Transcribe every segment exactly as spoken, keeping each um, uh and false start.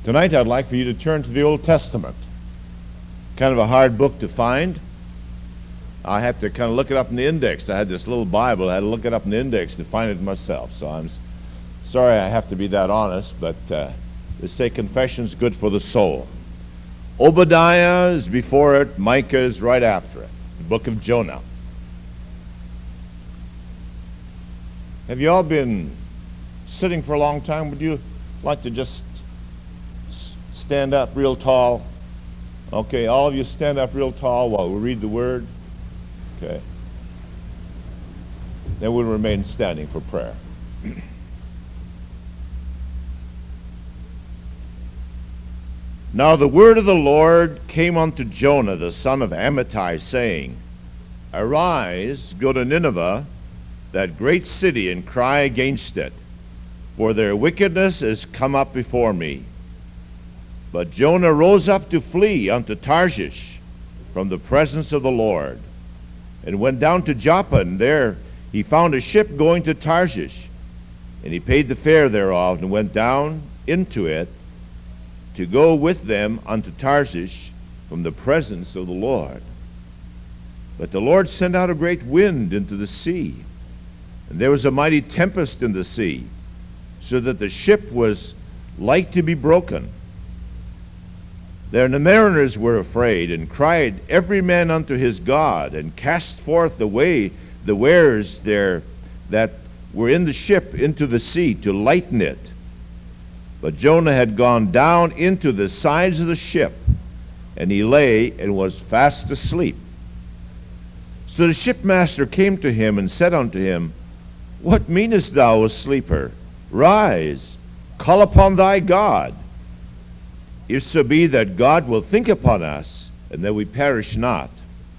Tonight I'd like for you to turn to the Old Testament. Kind of a hard book to find. I had to kind of look it up in the index. I had this little Bible. I had to look it up in the index to find it myself. So I'm s- sorry I have to be that honest, but uh, they say confession's good for the soul. Obadiah is before it. Micah is right after it. The book of Jonah. Have you all been sitting for a long time? Would you like to just s- stand up real tall? Okay, all of you stand up real tall while we read the word. Okay. Then we'll remain standing for prayer. Now the word of the Lord came unto Jonah the son of Amittai, saying, Arise, go to Nineveh, that great city, and cry against it, for their wickedness is come up before me. But Jonah rose up to flee unto Tarshish from the presence of the Lord, and went down to Joppa, and there he found a ship going to Tarshish, and he paid the fare thereof, and went down into it to go with them unto Tarshish from the presence of the Lord. But the Lord sent out a great wind into the sea, and there was a mighty tempest in the sea, so that the ship was like to be broken. Then the mariners were afraid, and cried every man unto his God, and cast forth the way the wares there that were in the ship into the sea to lighten it. But Jonah had gone down into the sides of the ship, and he lay and was fast asleep. So the shipmaster came to him and said unto him, What meanest thou, O sleeper? Rise, call upon thy God, if so be that God will think upon us, and that we perish not.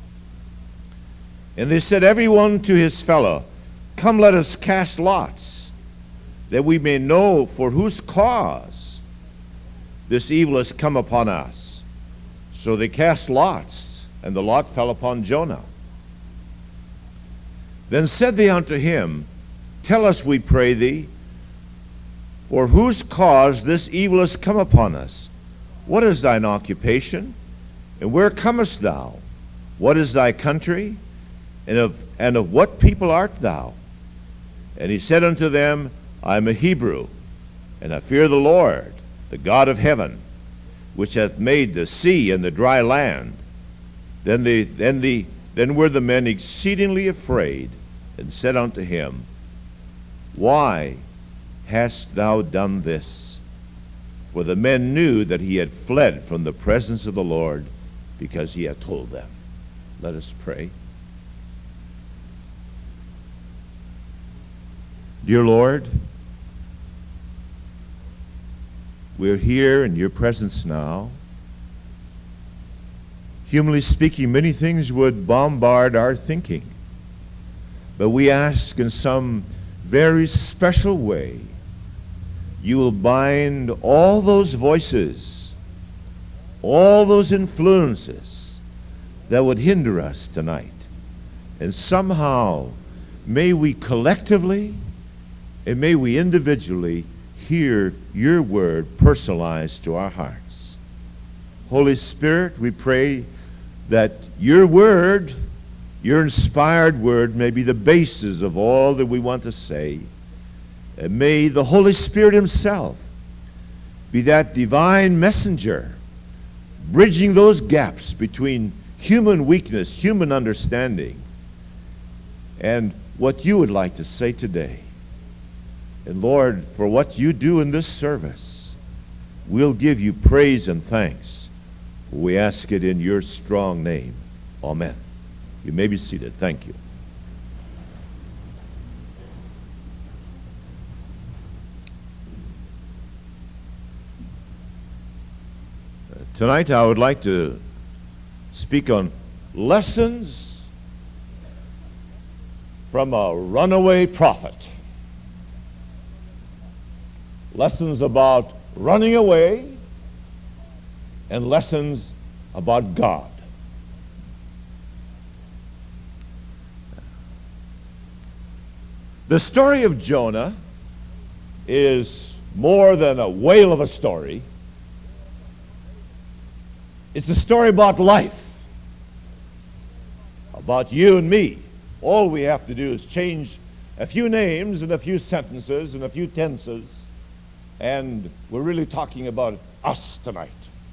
And they said every one to his fellow, Come, let us cast lots, that we may know for whose cause this evil has come upon us. So they cast lots, and the lot fell upon Jonah. Then said they unto him, Tell us, we pray thee, for whose cause this evil has come upon us? What is thine occupation? And where comest thou? What is thy country? And of, and of what people art thou? And he said unto them, I am a Hebrew, and I fear the Lord, the God of heaven, which hath made the sea and the dry land. Then, the, then, the, then were the men exceedingly afraid, and said unto him, Why hast thou done this? For the men knew that he had fled from the presence of the Lord, because he had told them. Let us pray. Dear Lord, we're here in your presence now. Humanly speaking, many things would bombard our thinking. But we ask in some very special way, you will bind all those voices, all those influences that would hinder us tonight. And somehow, may we collectively and may we individually hear your word personalized to our hearts. Holy Spirit, we pray that your word, your inspired word, may be the basis of all that we want to say. And may the Holy Spirit himself be that divine messenger, bridging those gaps between human weakness, human understanding, and what you would like to say today. And Lord, for what you do in this service, we'll give you praise and thanks. We ask it in your strong name. Amen. You may be seated. Thank you. Uh, tonight I would like to speak on lessons from a runaway prophet. Lessons about running away and lessons about God. The story of Jonah is more than a whale of a story. It's a story about life, about you and me. All we have to do is change a few names and a few sentences and a few tenses, and we're really talking about us tonight.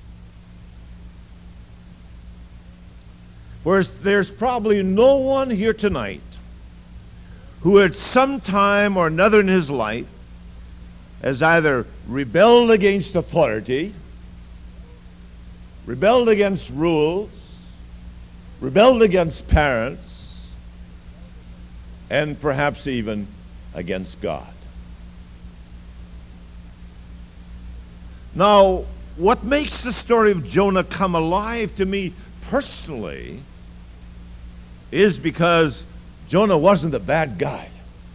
Whereas there's probably no one here tonight who at some time or another in his life has either rebelled against authority, rebelled against rules, rebelled against parents, and perhaps even against God. Now, what makes the story of Jonah come alive to me personally is because Jonah wasn't a bad guy.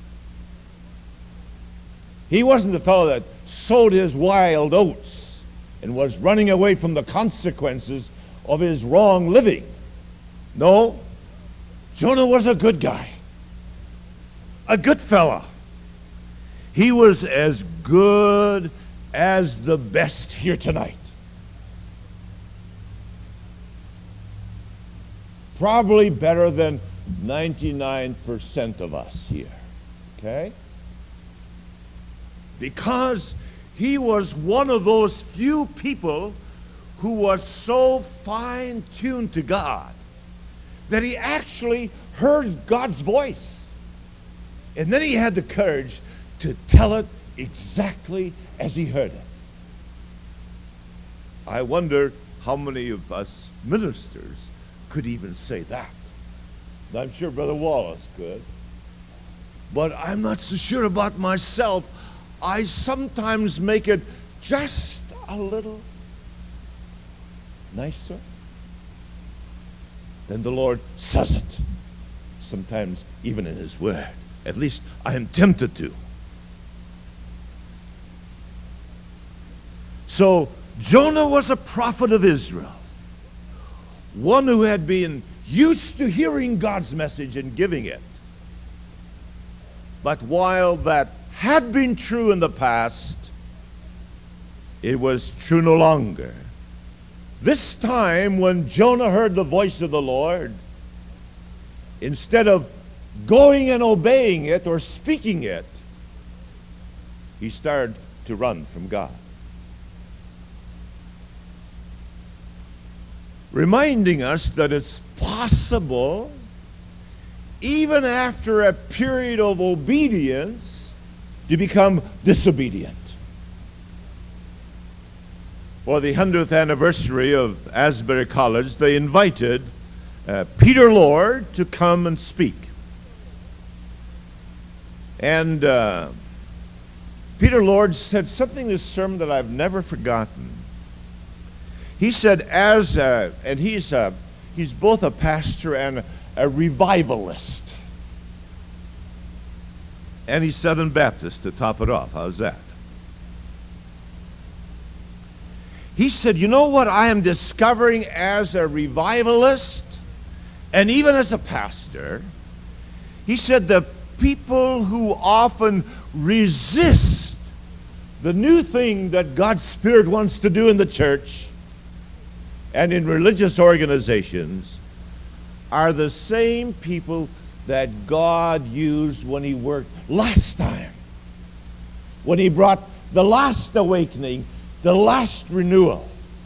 He wasn't the fellow that sowed his wild oats and was running away from the consequences of his wrong living. No, Jonah was a good guy, a good fella. He was as good as the best here tonight. Probably better than ninety-nine percent of us here, okay? Because he was one of those few people who was so fine-tuned to God that he actually heard God's voice. And then he had the courage to tell it exactly as he heard it. I wonder how many of us ministers could even say that. I'm sure Brother Wallace could. But I'm not so sure about myself. I sometimes make it just a little nicer than the Lord says it. Sometimes even in his word. At least I am tempted to. So Jonah was a prophet of Israel. One who had been used to hearing God's message and giving it. But while that had been true in the past, it was true no longer. This time when Jonah heard the voice of the Lord, instead of going and obeying it or speaking it, he started to run from God. Reminding us that it's possible, even after a period of obedience, to become disobedient. For the hundredth anniversary of Asbury College, they invited uh, Peter Lord to come and speak. And uh, Peter Lord said something in this sermon that I've never forgotten. He said, as a, and he's a, he's both a pastor and a revivalist. And he's Southern Baptist to top it off. How's that? He said, you know what I am discovering as a revivalist and even as a pastor? He said the people who often resist the new thing that God's Spirit wants to do in the church and in religious organizations are the same people that God used when he worked last time, when he brought the last awakening, the last renewal.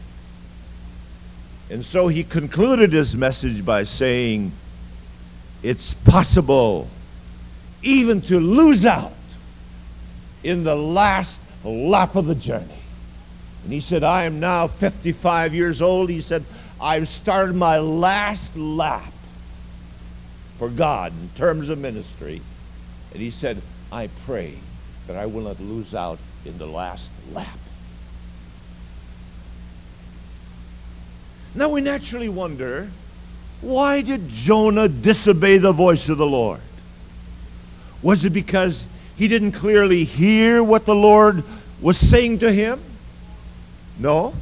And so he concluded his message by saying, it's possible even to lose out in the last lap of the journey. And he said, I am now fifty-five years old. He said, I've started my last lap for God in terms of ministry. And he said, I pray that I will not lose out in the last lap. Now we naturally wonder, why did Jonah disobey the voice of the Lord? Was it because he didn't clearly hear what the Lord was saying to him? No.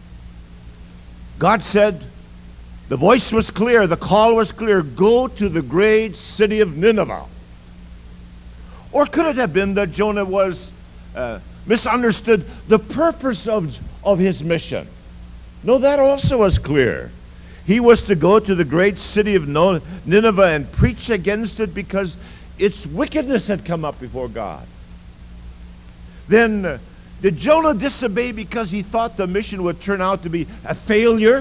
God said, the voice was clear, the call was clear, go to the great city of Nineveh. Or could it have been that Jonah was uh, misunderstood the purpose of, of his mission? No, that also was clear. He was to go to the great city of Nineveh and preach against it because its wickedness had come up before God. Then, uh, did Jonah disobey because he thought the mission would turn out to be a failure?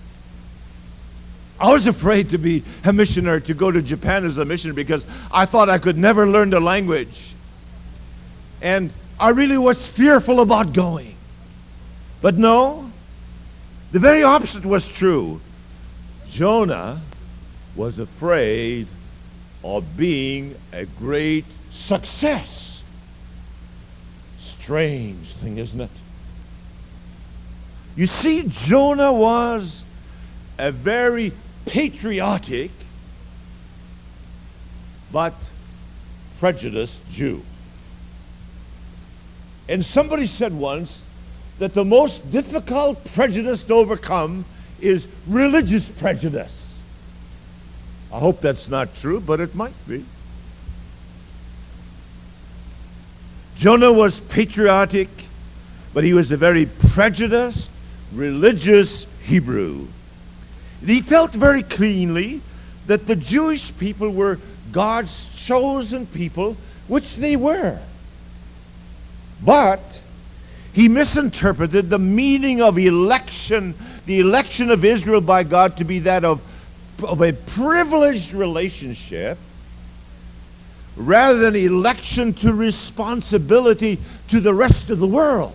I was afraid to be a missionary, to go to Japan as a missionary, because I thought I could never learn the language. And I really was fearful about going. But no, the very opposite was true. Jonah was afraid of being a great success. Strange thing, isn't it? You see, Jonah was a very patriotic but prejudiced Jew. And somebody said once that the most difficult prejudice to overcome is religious prejudice. I hope that's not true, but it might be. Jonah was patriotic, but he was a very prejudiced, religious Hebrew. He felt very keenly that the Jewish people were God's chosen people, which they were. But he misinterpreted the meaning of election, the election of Israel by God, to be that of, of a privileged relationship, rather than election to responsibility to the rest of the world.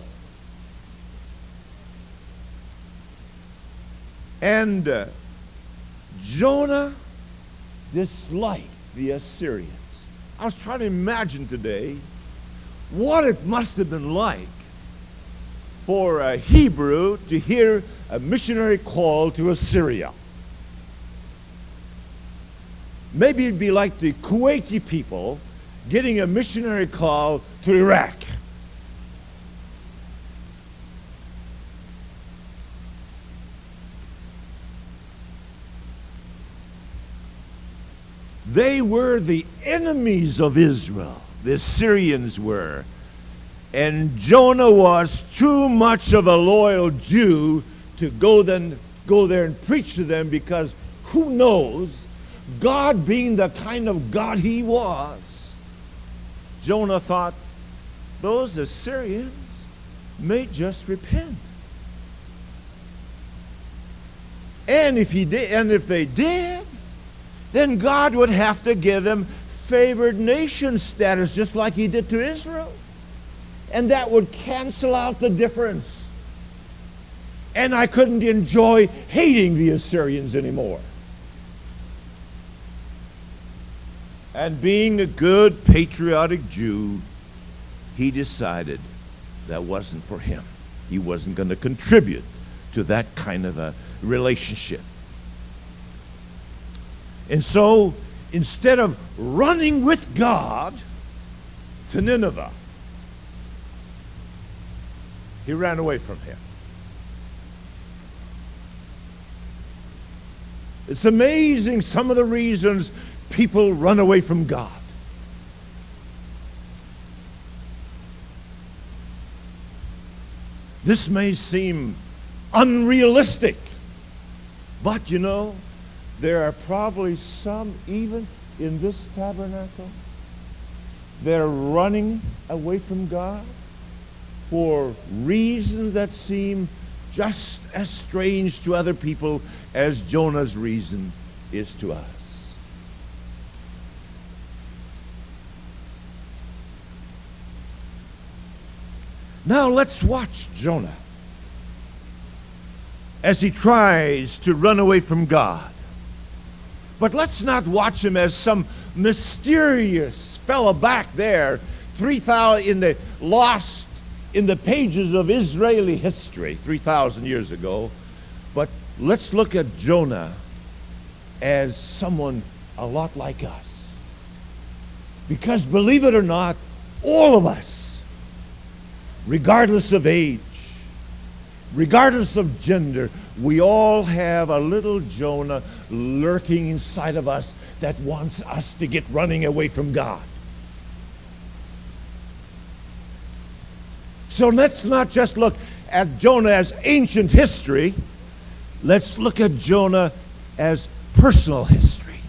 And uh, Jonah disliked the Assyrians. I was trying to imagine today what it must have been like for a Hebrew to hear a missionary call to Assyria. Maybe it'd be like the Kuwaiti people getting a missionary call to Iraq. They were the enemies of Israel. The Assyrians were. And Jonah was too much of a loyal Jew to go, then, go there and preach to them, because who knows, God being the kind of God he was, Jonah thought those Assyrians may just repent. And if he did, and if they did, then God would have to give them favored nation status, just like he did to Israel. And that would cancel out the difference. And I couldn't enjoy hating the Assyrians anymore. And being a good patriotic Jew, he decided that wasn't for him. He wasn't going to contribute to that kind of a relationship. And so, instead of running with God to Nineveh, he ran away from him. It's amazing some of the reasons people run away from God. This may seem unrealistic, but you know, there are probably some, even in this tabernacle, they're running away from God for reasons that seem just as strange to other people as Jonah's reason is to us. Now let's watch Jonah as he tries to run away from God. But let's not watch him as some mysterious fellow back there, three thousand in the lost in the pages of Israeli history, three thousand years ago. But let's look at Jonah as someone a lot like us. Because believe it or not, all of us, regardless of age, regardless of gender, we all have a little Jonah lurking inside of us that wants us to get running away from God. So let's not just look at Jonah as ancient history. Let's look at Jonah as personal history.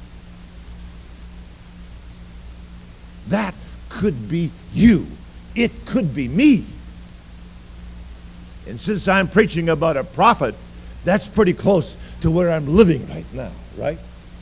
That could be you. It could be me. And since I'm preaching about a prophet, that's pretty close to where I'm living right now, right?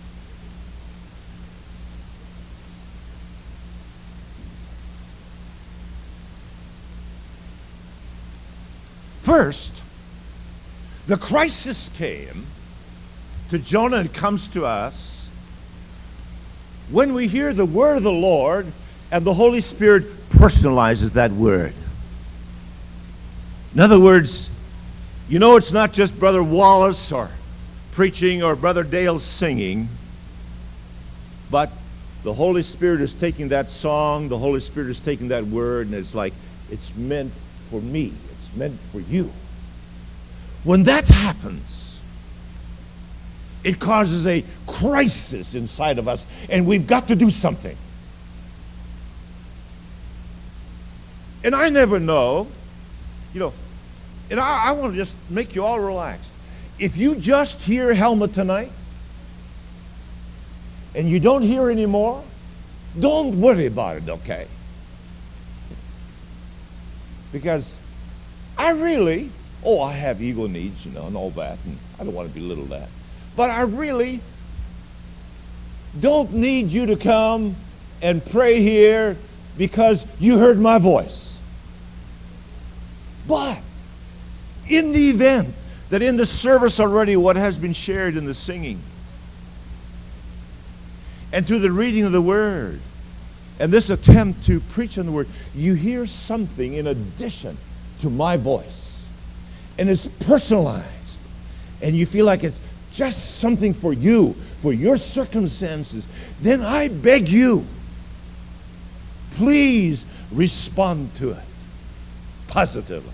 First, the crisis came to Jonah and comes to us when we hear the word of the Lord and the Holy Spirit personalizes that word. In other words, you know, it's not just Brother Wallace or preaching or Brother Dale singing, but the Holy Spirit is taking that song, the Holy Spirit is taking that word, and it's like, it's meant for me. It's meant for you. When that happens, it causes a crisis inside of us, and we've got to do something. And I never know, you know, and I, I want to just make you all relax. If you just hear Helma tonight, and you don't hear anymore, don't worry about it, okay? Because I really, oh, I have ego needs, you know, and all that, and I don't want to belittle that. But I really don't need you to come and pray here because you heard my voice. But in the event that in the service already what has been shared in the singing and through the reading of the Word and this attempt to preach on the Word, you hear something in addition to my voice, and it's personalized, and you feel like it's just something for you, for your circumstances, then I beg you, please respond to it positively.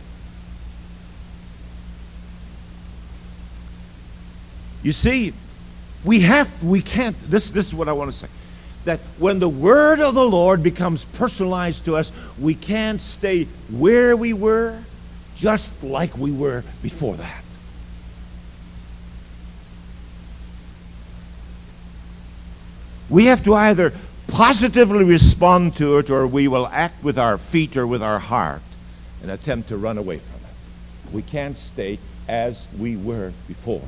You see, we have, we can't, this, this is what I want to say, that when the word of the Lord becomes personalized to us, we can't stay where we were, just like we were before that. We have to either positively respond to it, or we will act with our feet or with our heart and attempt to run away from it. We can't stay as we were before.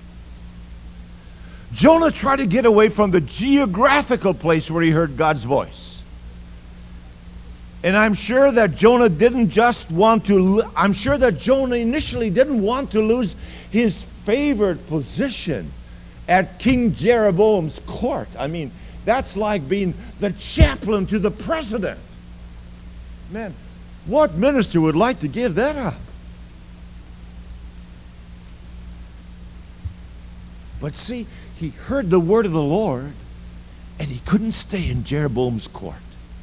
Jonah tried to get away from the geographical place where he heard God's voice. And I'm sure that Jonah didn't just want to, I'm sure that Jonah initially didn't want to lose his favored position at King Jeroboam's court. I mean, that's like being the chaplain to the president. Man, what minister would like to give that up? But see, he heard the word of the Lord, and he couldn't stay in Jeroboam's court.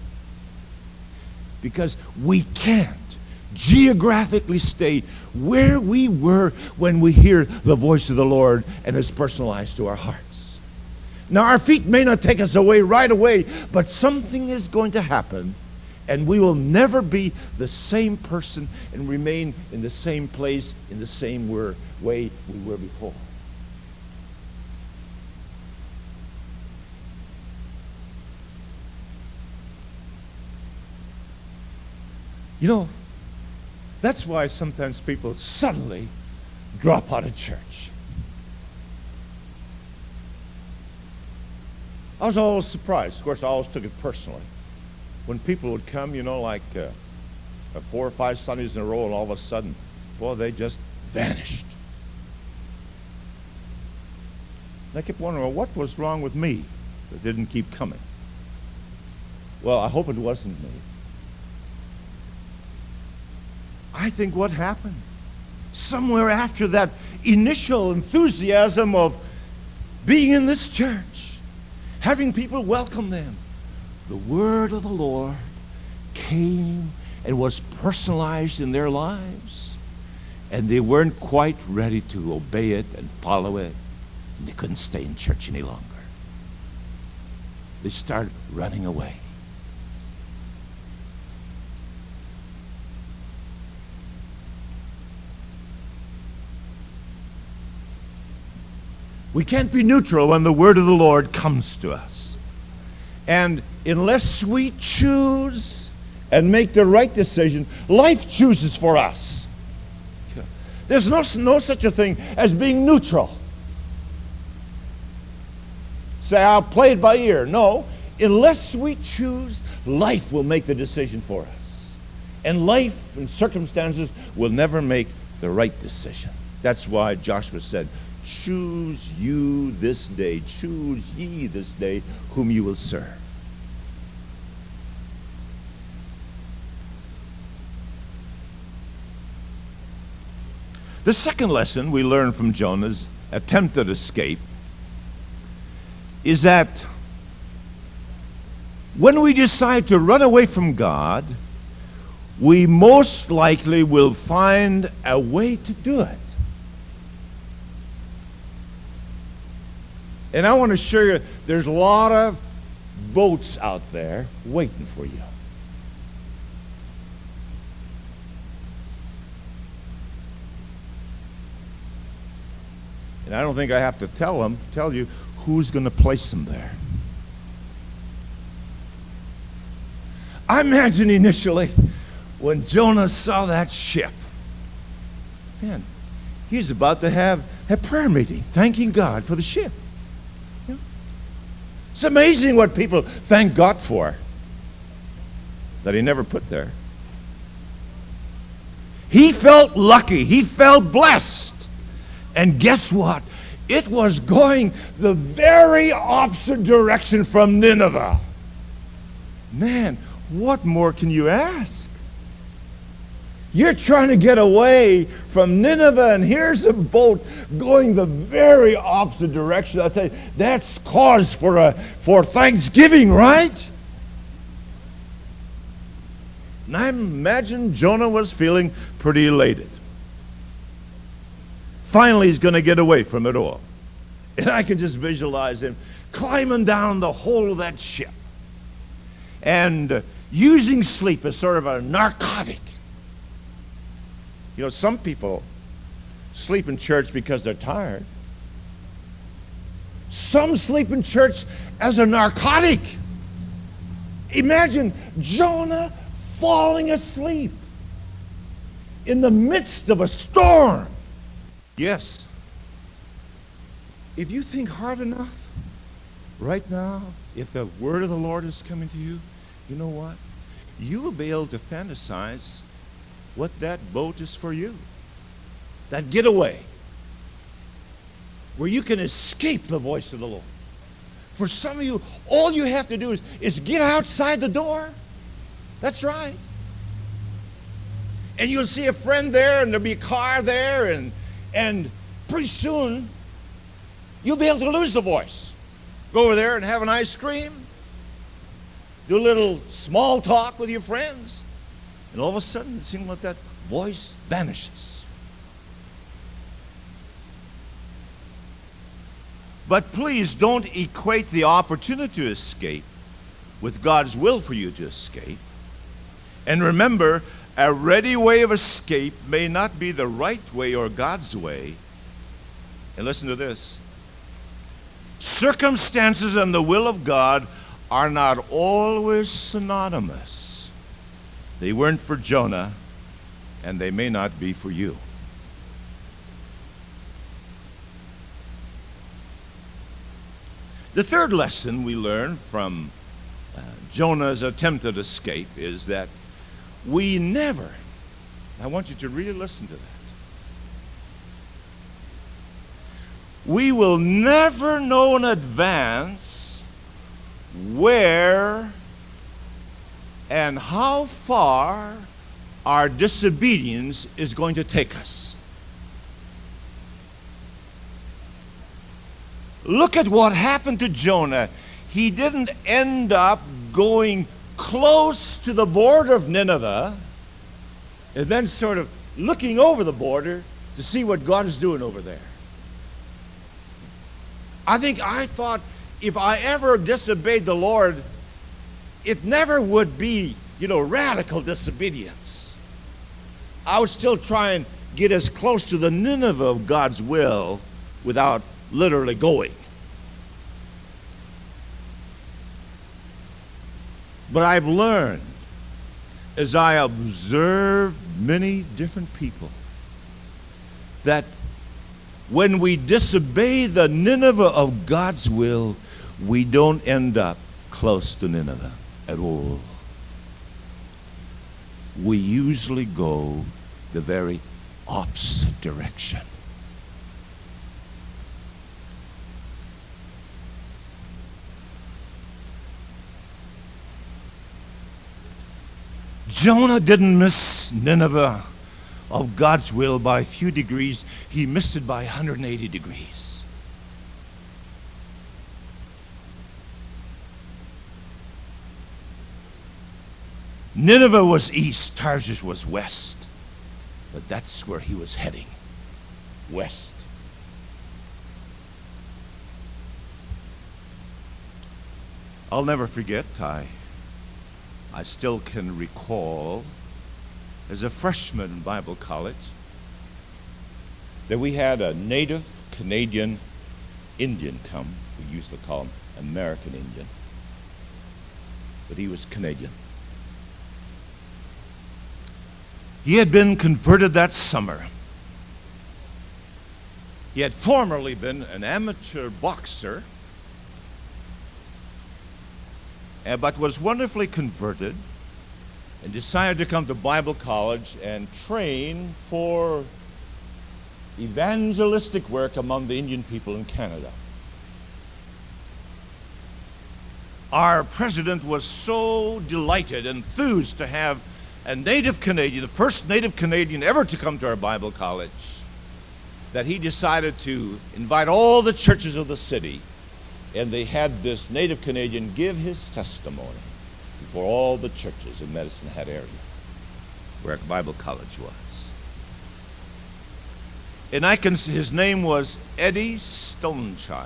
Because we can't geographically stay where we were when we hear the voice of the Lord and it's personalized to our hearts. Now, our feet may not take us away right away, but something is going to happen, and we will never be the same person and remain in the same place in the same way we were before. You know, that's why sometimes people suddenly drop out of church. I was always surprised. Of course, I always took it personally. When people would come, you know, like uh, four or five Sundays in a row, and all of a sudden, boy, they just vanished. And I kept wondering, well, what was wrong with me that didn't keep coming? Well, I hope it wasn't me. I think what happened, somewhere after that initial enthusiasm of being in this church, having people welcome them, the word of the Lord came and was personalized in their lives, and they weren't quite ready to obey it and follow it, and they couldn't stay in church any longer. They started running away. We can't be neutral when the word of the Lord comes to us. And unless we choose and make the right decision, life chooses for us. There's no, no such a thing as being neutral. Say, I'll play it by ear. No, unless we choose, life will make the decision for us. And life and circumstances will never make the right decision. That's why Joshua said, choose you this day, choose ye this day whom you will serve. The second lesson we learn from Jonah's attempted escape is that when we decide to run away from God, we most likely will find a way to do it. And I want to assure you, there's a lot of boats out there waiting for you. And I don't think I have to tell them, tell you who's going to place them there. I imagine initially when Jonah saw that ship, man, he's about to have a prayer meeting, thanking God for the ship. You know? It's amazing what people thank God for that he never put there. He felt lucky. He felt blessed. And guess what? It was going the very opposite direction from Nineveh. Man, what more can you ask? You're trying to get away from Nineveh, and here's a boat going the very opposite direction. I tell you, that's cause for a for thanksgiving, right? And I imagine Jonah was feeling pretty elated. Finally, he's going to get away from it all. And I can just visualize him climbing down the hull of that ship and uh, using sleep as sort of a narcotic. You know, some people sleep in church because they're tired. Some sleep in church as a narcotic. Imagine Jonah falling asleep in the midst of a storm. Yes. If you think hard enough, right now, if the word of the Lord is coming to you, you know what? You will be able to fantasize what that boat is for you. That getaway where you can escape the voice of the Lord. For some of you, all you have to do is, is get outside the door. That's right. And you'll see a friend there, and there'll be a car there, and And pretty soon, you'll be able to lose the voice. Go over there and have an ice cream. Do a little small talk with your friends. And all of a sudden, it seems like that voice vanishes. But please don't equate the opportunity to escape with God's will for you to escape. And remember, a ready way of escape may not be the right way or God's way. And listen to this. Circumstances and the will of God are not always synonymous. They weren't for Jonah, and they may not be for you. The third lesson we learn from uh, Jonah's attempted escape is that we never, I want you to really listen to that. We will never know in advance where and how far our disobedience is going to take us. Look at what happened to Jonah. He didn't end up going close to the border of Nineveh and then sort of looking over the border to see what God is doing over there. I think I thought if I ever disobeyed the Lord, it never would be, you know, radical disobedience. I would still try and get as close to the Nineveh of God's will without literally going. But I've learned, as I observe many different people, that when we disobey the Nineveh of God's will, we don't end up close to Nineveh at all. We usually go the very opposite direction. Jonah didn't miss Nineveh of God's will by a few degrees. He missed it by one hundred eighty degrees. Nineveh was east, Tarshish was west. But that's where he was heading, west. I'll never forget, I, I still can recall, as a freshman in Bible college, that we had a native Canadian Indian come. We used to call him American Indian, but he was Canadian. He had been converted that summer. He had formerly been an amateur boxer, but was wonderfully converted and decided to come to Bible college and train for evangelistic work among the Indian people in Canada. Our president was so delighted, enthused to have a native Canadian, the first native Canadian ever to come to our Bible college, that he decided to invite all the churches of the city, and they had this native Canadian give his testimony before all the churches in Medicine Hat area where Bible college was. And I can see his name was Eddie Stonechild.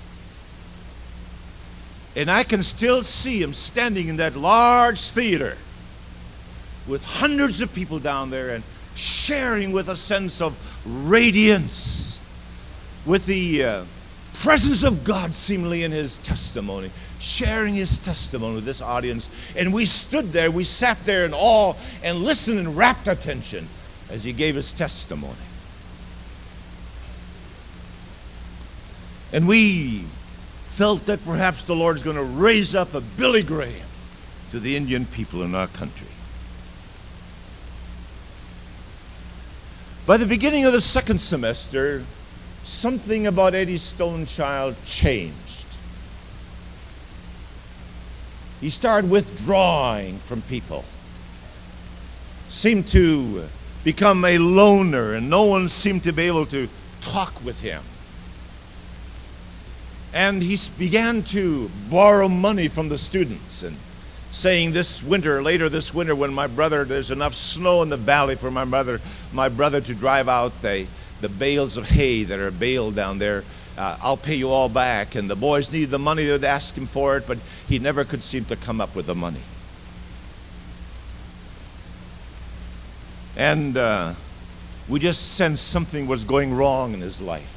And I can still see him standing in that large theater with hundreds of people down there and sharing with a sense of radiance, with the uh, presence of God seemingly in his testimony, sharing his testimony with this audience. And we stood there, we sat there in awe and listened in rapt attention as he gave his testimony. And we felt that perhaps the Lord's going to raise up a Billy Graham to the Indian people in our country. By the beginning of the second semester, something about Eddie Stonechild changed. He started withdrawing from people, seemed to become a loner, and no one seemed to be able to talk with him. And he began to borrow money from the students, and saying this winter, later this winter, when my brother, there's enough snow in the valley for my brother, my brother to drive out the, the bales of hay that are baled down there, uh, I'll pay you all back. And the boys needed the money, they'd ask him for it, but he never could seem to come up with the money. And uh, we just sensed something was going wrong in his life.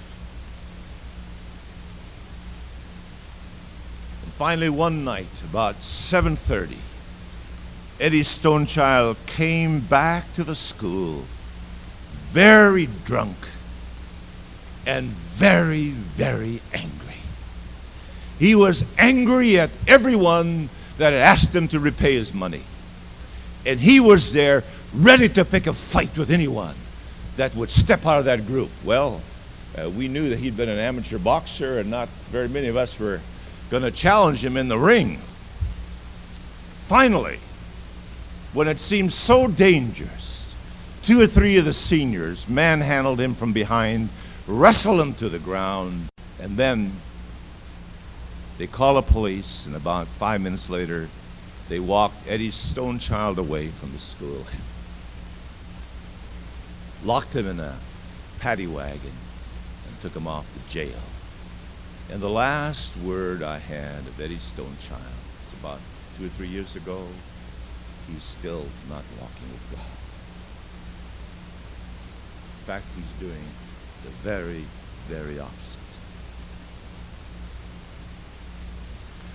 Finally, one night, about seven thirty, Eddie Stonechild came back to the school very drunk and very, very angry. He was angry at everyone that had asked him to repay his money. And he was there ready to pick a fight with anyone that would step out of that group. Well, uh, we knew that he'd been an amateur boxer, and not very many of us were going to challenge him in the ring. Finally, when it seemed so dangerous, two or three of the seniors manhandled him from behind, wrestled him to the ground, and then they called the police, and about five minutes later, they walked Eddie Stonechild away from the school, locked him in a paddy wagon, and took him off to jail. And the last word I had of Eddie Stonechild, it's about two or three years ago, he's still not walking with God. In fact, he's doing the very, very opposite.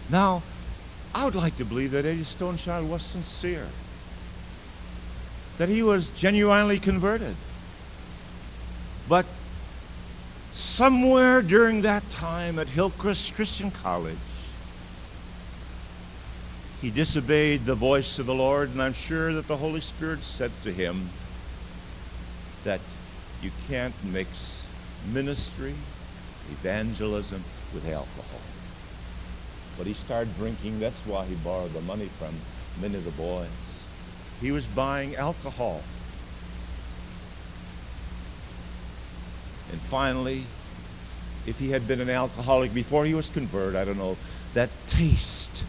Now, I would like to believe that Eddie Stonechild was sincere, that he was genuinely converted. But somewhere during that time at Hillcrest Christian College, he disobeyed the voice of the Lord, and I'm sure that the Holy Spirit said to him that you can't mix ministry, evangelism with alcohol. But he started drinking. That's why he borrowed the money from many of the boys. He was buying alcohol. And finally, if he had been an alcoholic before he was converted, I don't know, that taste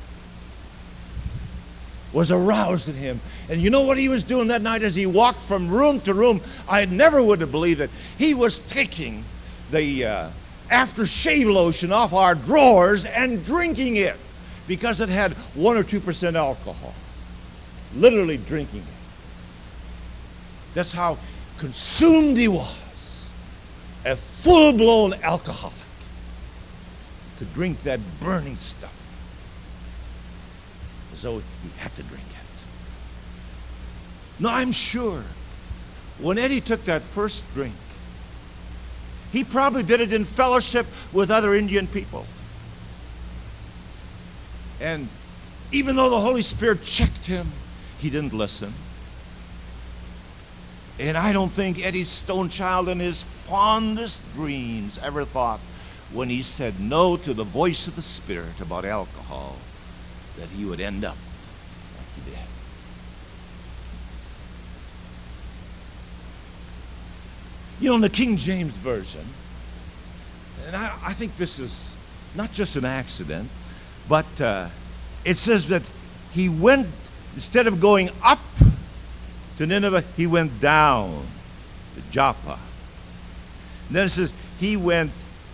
was aroused in him. And you know what he was doing that night as he walked from room to room? I never would have believed it. He was taking the uh, aftershave lotion off our drawers and drinking it because it had one or two percent alcohol. Literally drinking it. That's how consumed he was. A full-blown alcoholic could drink that burning stuff as though he had to drink it. Now, I'm sure when Eddie took that first drink, he probably did it in fellowship with other Indian people. And even though the Holy Spirit checked him, he didn't listen. And I don't think Eddie Stonechild in his fondest dreams ever thought, when he said no to the voice of the Spirit about alcohol, that he would end up like he did. You know, in the King James Version, and I, I think this is not just an accident, but uh, it says that he went, instead of going up to Nineveh, he went down to Joppa. And then it says he went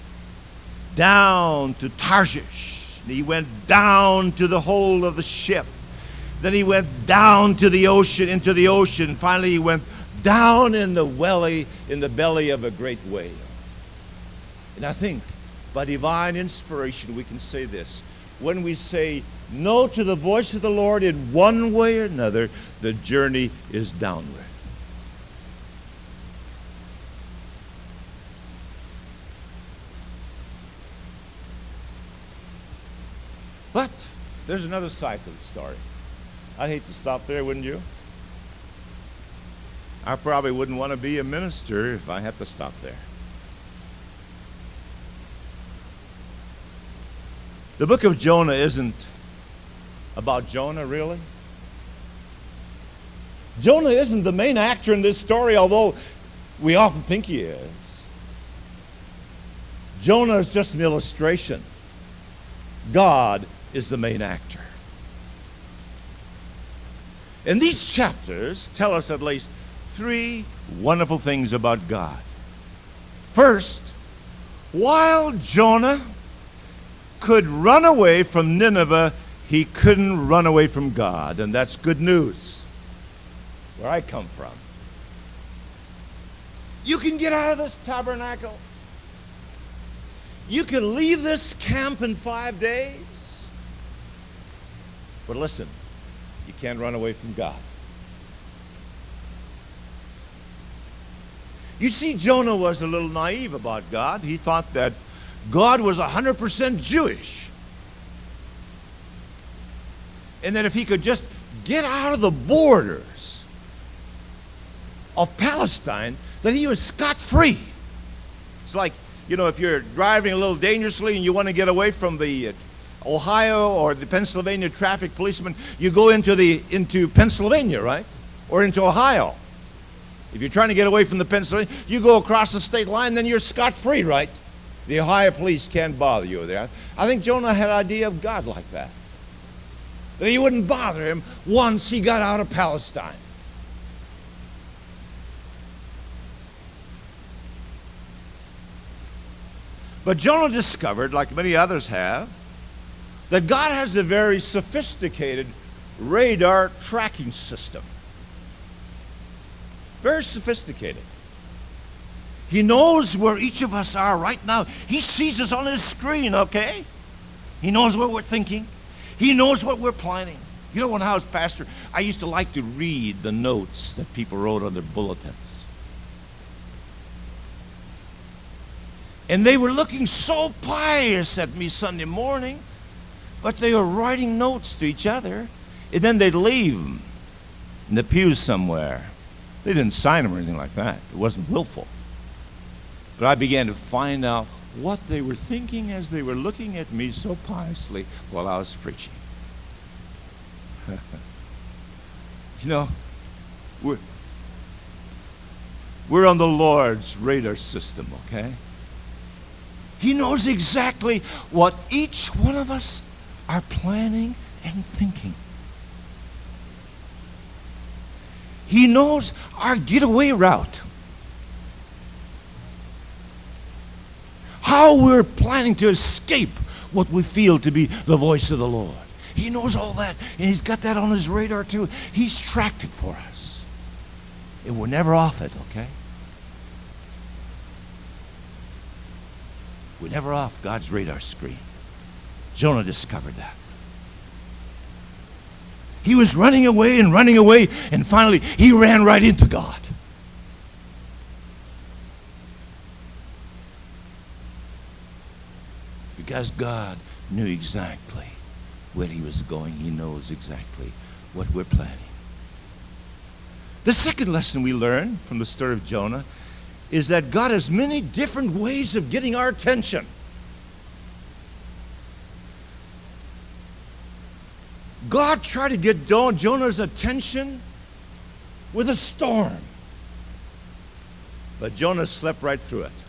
down to Tarshish. And he went down to the hold of the ship. Then he went down to the ocean, into the ocean. Finally, he went down in the belly, in the belly of a great whale. And I think by divine inspiration we can say this: when we say no to the voice of the Lord in one way or another, the journey is downward. But there's another side to the story. I'd hate to stop there, wouldn't you? I probably wouldn't want to be a minister if I had to stop there. The book of Jonah isn't about Jonah, really. Jonah isn't the main actor in this story, although we often think he is. Jonah is just an illustration. God is the main actor. And these chapters tell us at least three wonderful things about God. First, while Jonah could run away from Nineveh, he couldn't run away from God. And that's good news, where I come from. You can get out of this tabernacle. You can leave this camp in five days. But listen, you can't run away from God. You see, Jonah was a little naive about God. He thought that God was one hundred percent Jewish. And that if he could just get out of the borders of Palestine, that he was scot-free. It's like, you know, if you're driving a little dangerously and you want to get away from the uh, Ohio or the Pennsylvania traffic policeman, you go into the into Pennsylvania, right? Or into Ohio. If you're trying to get away from the Pennsylvania, you go across the state line, then you're scot-free, right? The Ohio police can't bother you there. I think Jonah had an idea of God like that. That he wouldn't bother him once he got out of Palestine. But Jonah discovered, like many others have, that God has a very sophisticated radar tracking system. Very sophisticated. He knows where each of us are right now. He sees us on his screen, okay? He knows what we're thinking. He knows what we're planning. You know, when I was pastor, I used to like to read the notes that people wrote on their bulletins. And they were looking so pious at me Sunday morning, but they were writing notes to each other, and then they'd leave them in the pews somewhere. They didn't sign them or anything like that. It wasn't willful. But I began to find out what they were thinking as they were looking at me so piously while I was preaching. You know, we're, we're on the Lord's radar system, okay? He knows exactly what each one of us are planning and thinking. He knows our getaway route. How we're planning to escape what we feel to be the voice of the Lord. He knows all that, and he's got that on his radar too. He's tracked it for us. And we're never off it, okay? We're never off God's radar screen. Jonah discovered that. He was running away and running away, and finally he ran right into God. Because God knew exactly where he was going. He knows exactly what we're planning. The second lesson we learn from the story of Jonah is that God has many different ways of getting our attention. God tried to get Jonah's attention with a storm, but Jonah slept right through it.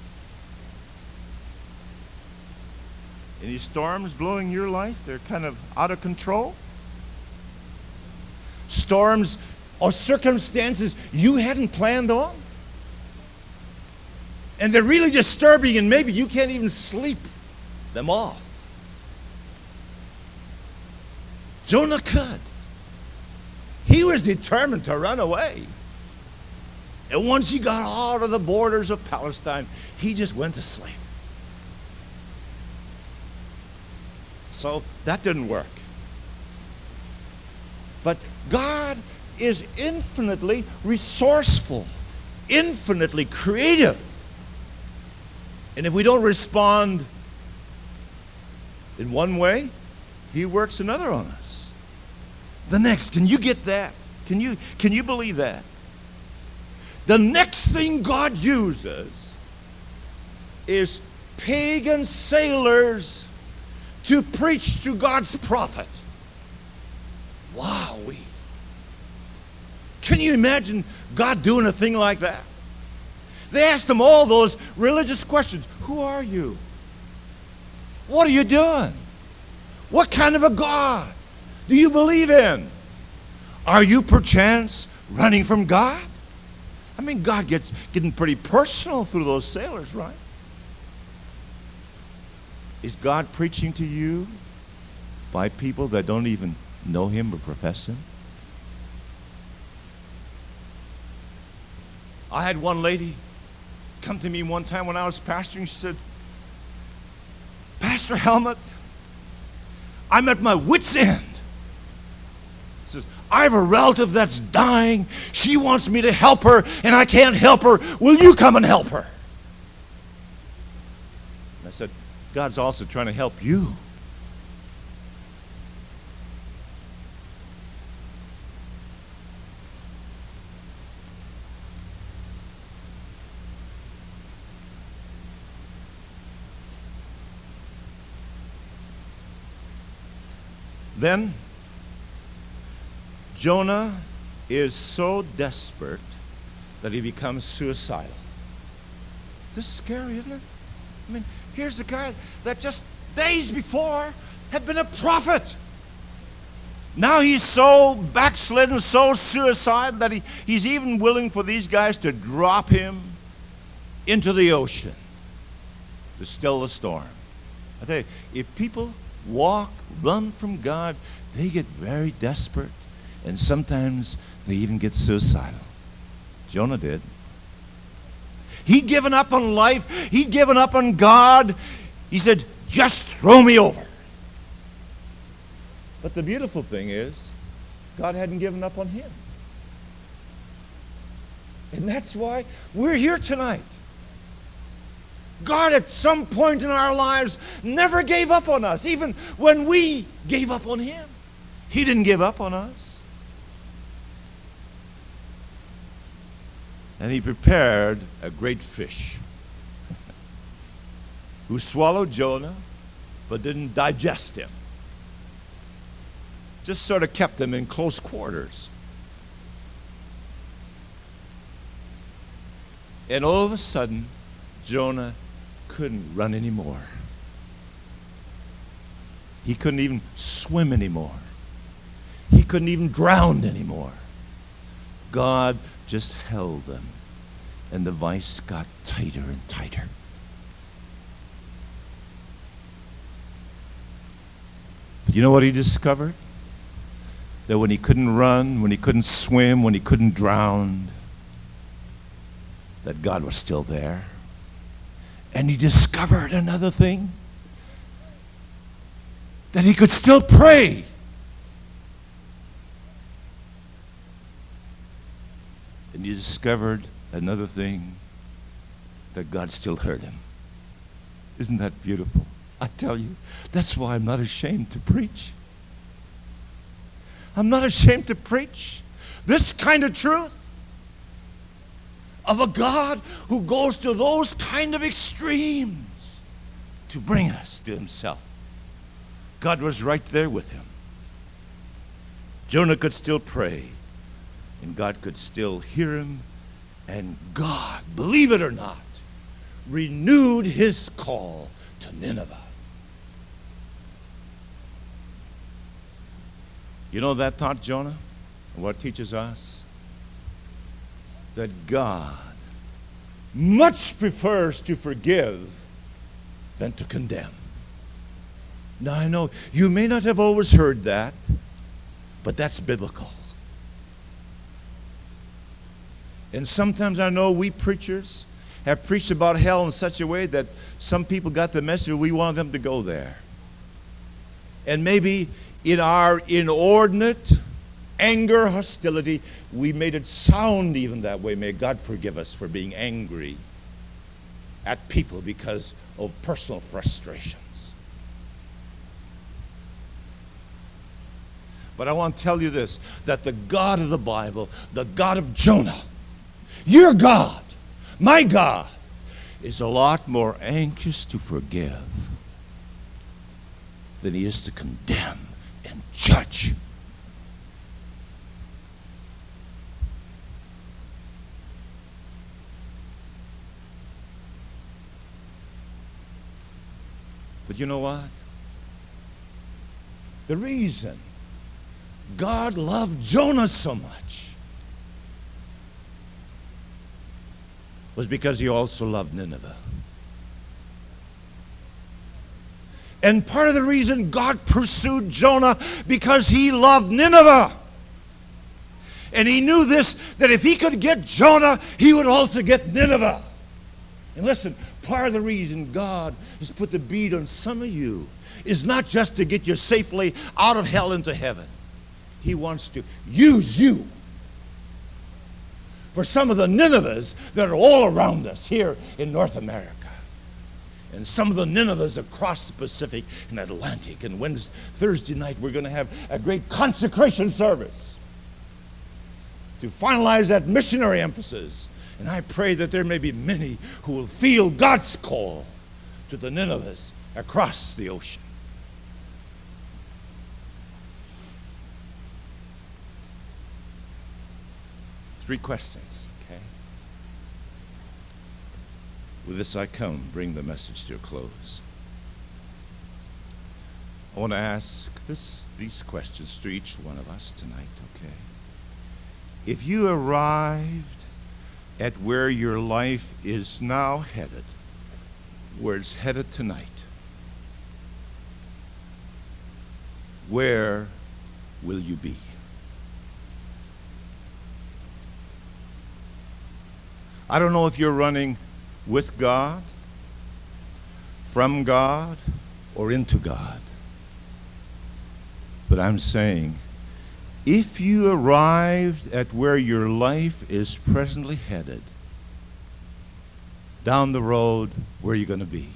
Any storms blowing your life? They're kind of out of control. Storms or circumstances you hadn't planned on. And they're really disturbing, and maybe you can't even sleep them off. Jonah could. He was determined to run away. And once he got out of the borders of Palestine, he just went to sleep. So that didn't work. But God is infinitely resourceful, infinitely creative. And if we don't respond in one way, he works another on us. The next, can you get that? Can you, can you believe that? The next thing God uses is pagan sailors to preach to God's prophet. Wowee. Can you imagine God doing a thing like that? They asked him all those religious questions. Who are you? What are you doing? What kind of a God do you believe in? Are you perchance running from God? I mean, God gets getting pretty personal through those sailors, right? Is God preaching to you by people that don't even know him or profess him? I had one lady come to me one time when I was pastoring. She said, Pastor Helmut, I'm at my wit's end. She says, I have a relative that's dying. She wants me to help her, and I can't help her. Will you come and help her? And I said, God's also trying to help you. Then Jonah is so desperate that he becomes suicidal. This is scary, isn't it? I mean, here's a guy that just days before had been a prophet. Now he's so backslidden, so suicidal that he, he's even willing for these guys to drop him into the ocean to still the storm. I tell you, if people walk, run from God, they get very desperate, and sometimes they even get suicidal. Jonah did. He'd given up on life. He'd given up on God. He said, just throw me over. But the beautiful thing is, God hadn't given up on him. And that's why we're here tonight. God at some point in our lives never gave up on us, even when we gave up on him. He didn't give up on us. And he prepared a great fish who swallowed Jonah but didn't digest him. Just sort of kept him in close quarters. And all of a sudden, Jonah couldn't run anymore. He couldn't even swim anymore. He couldn't even drown anymore. God just held him, and the vice got tighter and tighter. But you know what he discovered? That when he couldn't run, when he couldn't swim, when he couldn't drown, that God was still there. And he discovered another thing, that he could still pray. And he discovered another thing, that God still heard him. Isn't that beautiful? I tell you, that's why I'm not ashamed to preach. I'm not ashamed to preach this kind of truth of a God who goes to those kind of extremes to bring us to himself. God was right there with him. Jonah could still pray, and God could still hear him, and God, believe it or not, renewed his call to Nineveh. You know that taught Jonah? And what it teaches us? That God much prefers to forgive than to condemn. Now I know you may not have always heard that, but that's biblical. And sometimes I know we preachers have preached about hell in such a way that some people got the message we want them to go there. And maybe in our inordinate anger, hostility, we made it sound even that way. May God forgive us for being angry at people because of personal frustrations. But I want to tell you this, that the God of the Bible, the God of Jonah, your God, my God, is a lot more anxious to forgive than he is to condemn and judge. But you know what? The reason God loved Jonah so much was because he also loved Nineveh. And part of the reason God pursued Jonah, because he loved Nineveh. And he knew this, that if he could get Jonah, he would also get Nineveh. And listen, part of the reason God has put the bead on some of you is not just to get you safely out of hell into heaven. He wants to use you for some of the Ninevehs that are all around us here in North America. And some of the Ninevehs across the Pacific and Atlantic. And Wednesday, Thursday night, we're going to have a great consecration service to finalize that missionary emphasis. And I pray that there may be many who will feel God's call to the Ninevehs across the ocean. Three questions, okay? With this I come, bring the message to a close. I want to ask this, these questions to each one of us tonight, okay? If you arrived at where your life is now headed, where it's headed tonight, where will you be? I don't know if you're running with God, from God, or into God. But I'm saying, if you arrived at where your life is presently headed, down the road, where are you going to be?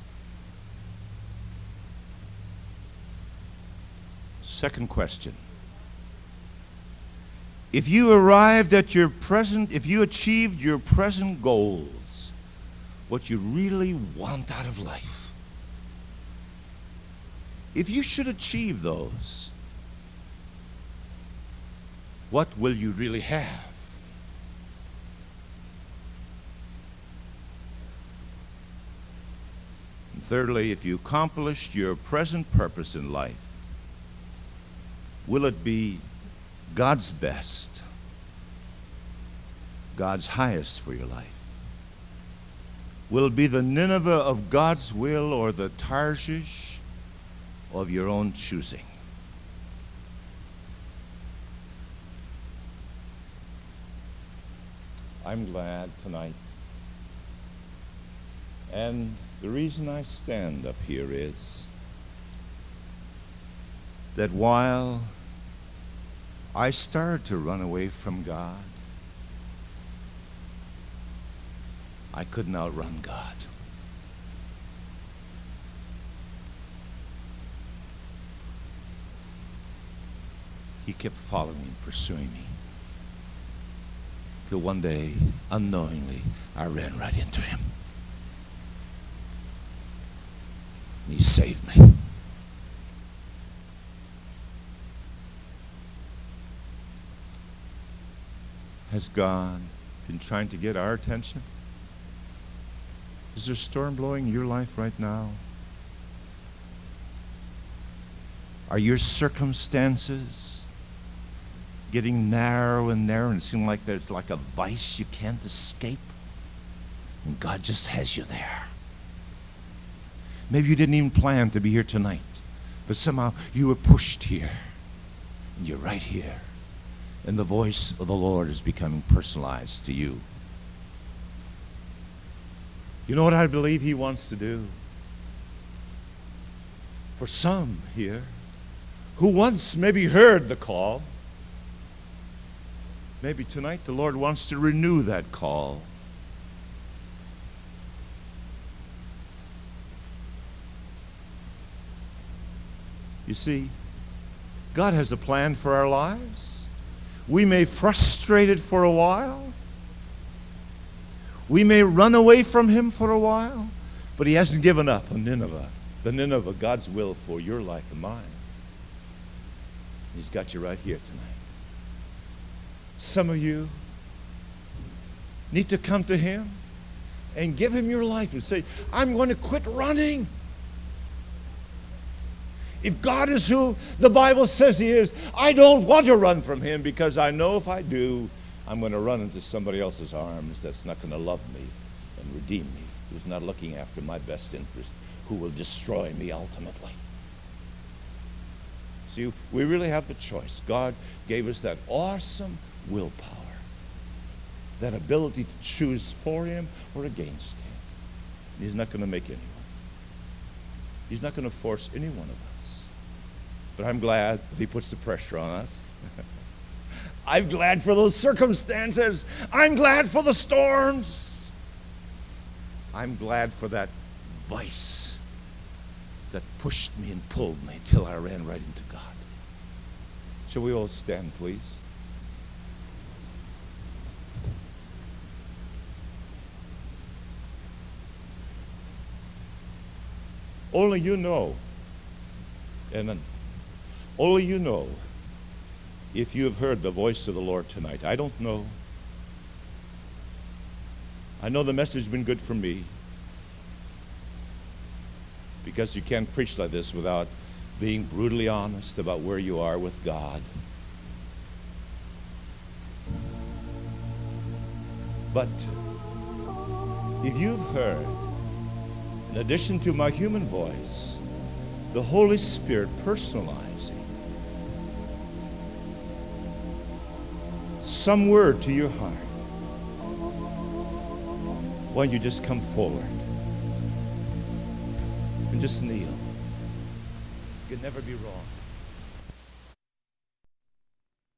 Second question. If you arrived at your present, if you achieved your present goals, what you really want out of life, if you should achieve those, what will you really have? And thirdly, if you accomplished your present purpose in life, will it be God's best, God's highest for your life? Will it be the Nineveh of God's will or the Tarshish of your own choosing? I'm glad tonight, and the reason I stand up here is that while I started to run away from God, I couldn't outrun God. He kept following me, pursuing me, till one day, unknowingly, I ran right into him. And he saved me. Has God been trying to get our attention? Is there a storm blowing in your life right now? Are your circumstances getting narrow and narrow, and it seems like there's like a vice you can't escape? And God just has you there. Maybe you didn't even plan to be here tonight, but somehow you were pushed here, and you're right here. And the voice of the Lord is becoming personalized to you. You know what I believe he wants to do? For some here who once maybe heard the call, maybe tonight the Lord wants to renew that call. You see, God has a plan for our lives. We may frustrate it for a while. We may run away from him for a while, but he hasn't given up on Nineveh, the Nineveh, God's will for your life and mine. He's got you right here tonight. Some of you need to come to him and give him your life and say, I'm going to quit running. If God is who the Bible says he is, I don't want to run from him, because I know if I do, I'm going to run into somebody else's arms that's not going to love me and redeem me, who's not looking after my best interest, who will destroy me ultimately. See, we really have the choice. God gave us that awesome willpower, that ability to choose for him or against him. And he's not going to make anyone. He's not going to force any one of us. But I'm glad that he puts the pressure on us. I'm glad for those circumstances. I'm glad for the storms. I'm glad for that vice that pushed me and pulled me till I ran right into God. Shall we all stand, please? Only you know. And only you know if you have heard the voice of the Lord tonight. I don't know. I know the message has been good for me, because you can't preach like this without being brutally honest about where you are with God. But if you've heard, in addition to my human voice, the Holy Spirit personalizing some word to your heart, why don't you just come forward and just kneel? You can never be wrong.